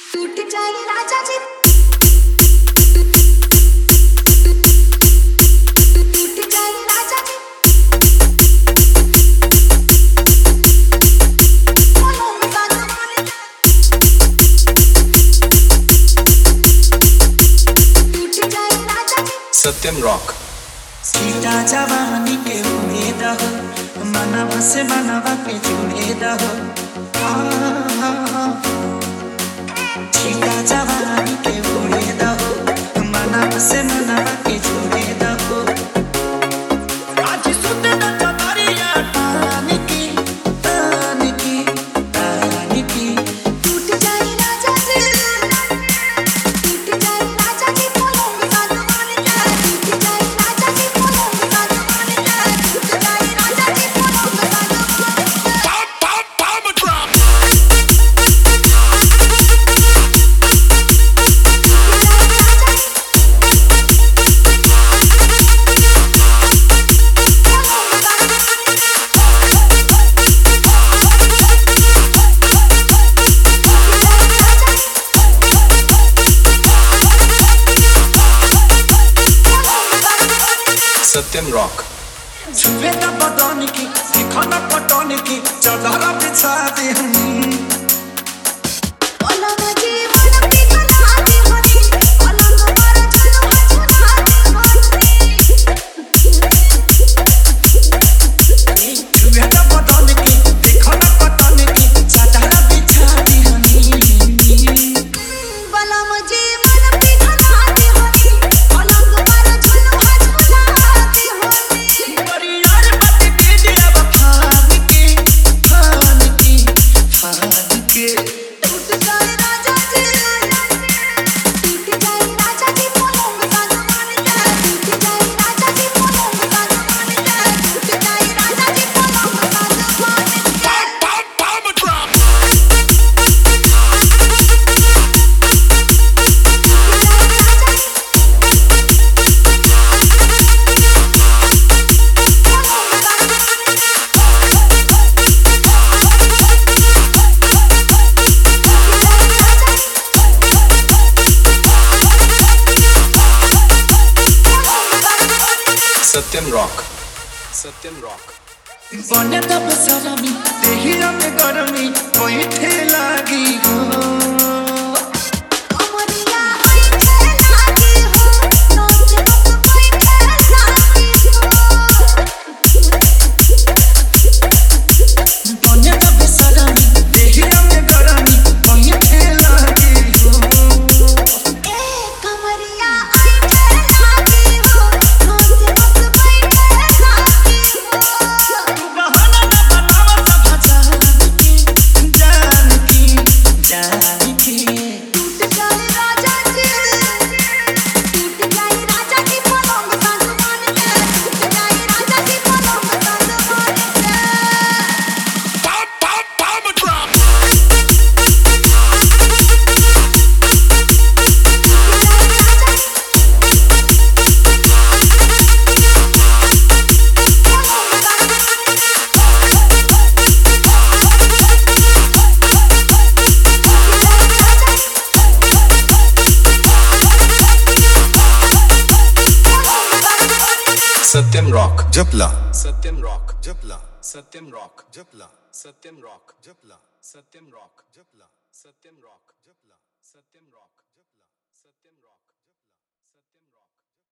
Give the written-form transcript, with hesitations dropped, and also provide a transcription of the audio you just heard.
टूट जाए राजा जी, टूट जाए राजा जी, बोलो मत माने, टूट जाए राजा जी। सत्यम रॉक। सीता जवानी के उम्मीद हो, मनवा से मनवा के जुड़ेद हो। सीता जवानी के उम्मीद हो, मनवा से मनवा के जुड़ेद हो। आज सुते न चदरिया तान की, तान की, तान की। टूट जाए राजा जी, टूट जाए राजा जी, बोलो मत माने, टूट जाए राजा जी, बोलो मत माने, टूट जाए राजा जी, बोलो मत माने। सत्यम रॉक। छुपे न बदन की, देखो न पटन की, चदरा बिछा दे हमी। बोलो मुझे मन की कहानी होती, बोलो तुम्हारा जन्म छुड़ाती होती। छुपे न बदन की, देखो न पटन की, चदरा बिछा दे हमी। बोलो मुझे मन की कहानी होती, बोलो तुम्हारा जन्म छुड़ाती होती। परियार बट के दिया फान के, फान के, फान के। टूट जाए राजा जी, टूट जाए राजा जी, बोलो मत माने, टूट जाए राजा जी, बोलो मत माने, टूट जाए राजा जी, बोलो मत माने। सत्यम रॉक। सत्यम रॉक। बने तब सलामी, देहिया में गरमी, बैठे लागी हो। कमरिया बैठे लागी हो, नोच नोच बैठे लागी हो। बने तब सलामी, देहिया में गरमी, बैठे लागी हो। ए कमरिया बैठे लागी हो, नोच नोच बैठे लागी हो। तू बहाना न बनावा सब जान की, जान की। टूट जाए राजा जी, टूट जाए राजा जी, बोलो मत माने, टूट जाए राजा जी, बोलो मत माने। सत्यम रॉक। जपला सत्यम रॉक। जपला सत्यम रॉक। जपला सत्यम रॉक। जपला सत्यम रॉक। जपला सत्यम रॉक। जपला सत्यम रॉक। जपला सत्यम रॉक।